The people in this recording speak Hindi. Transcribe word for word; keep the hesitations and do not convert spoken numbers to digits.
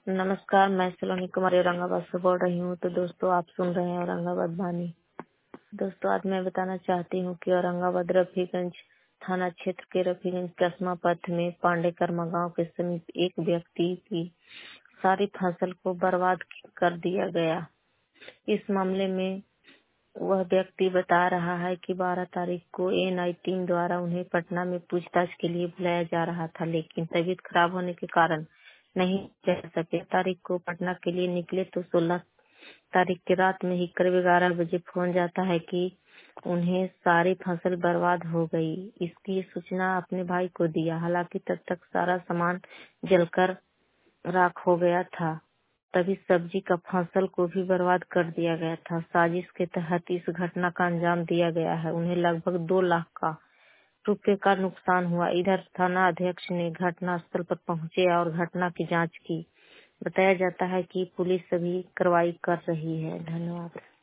नमस्कार, मैं सलोनी कुमारी औरंगाबाद से बोल रही हूँ। तो दोस्तों, आप सुन रहे हैं औरंगाबाद वाणी। दोस्तों, आज मैं बताना चाहती हूँ कि औरंगाबाद रफीगंज थाना क्षेत्र के रफीगंज कस्बा पथ में पांडेकर्मा गांव के समीप एक व्यक्ति की सारी फसल को बर्बाद कर दिया गया। इस मामले में वह व्यक्ति बता रहा है कि बारह तारीख को एन आई टीम द्वारा उन्हें पटना में पूछताछ के लिए बुलाया जा रहा था, लेकिन तबीयत खराब होने के कारण नहीं जा सके। तारीख को पटना के लिए निकले तो सोलह तारीख की रात में ही करीब ग्यारह बजे फोन जाता है कि उन्हें सारी फसल बर्बाद हो गई। इसकी सूचना अपने भाई को दिया। हालांकि तब तक सारा सामान जलकर राख हो गया था। तभी सब्जी का फसल को भी बर्बाद कर दिया गया था। साजिश के तहत इस घटना का अंजाम दिया गया है। उन्हें लगभग दो लाख का रुपए का नुकसान हुआ। इधर थाना अध्यक्ष ने घटना स्थल पर पहुंचे और घटना की जांच की। बताया जाता है कि पुलिस सभी कार्रवाई कर रही है। धन्यवाद।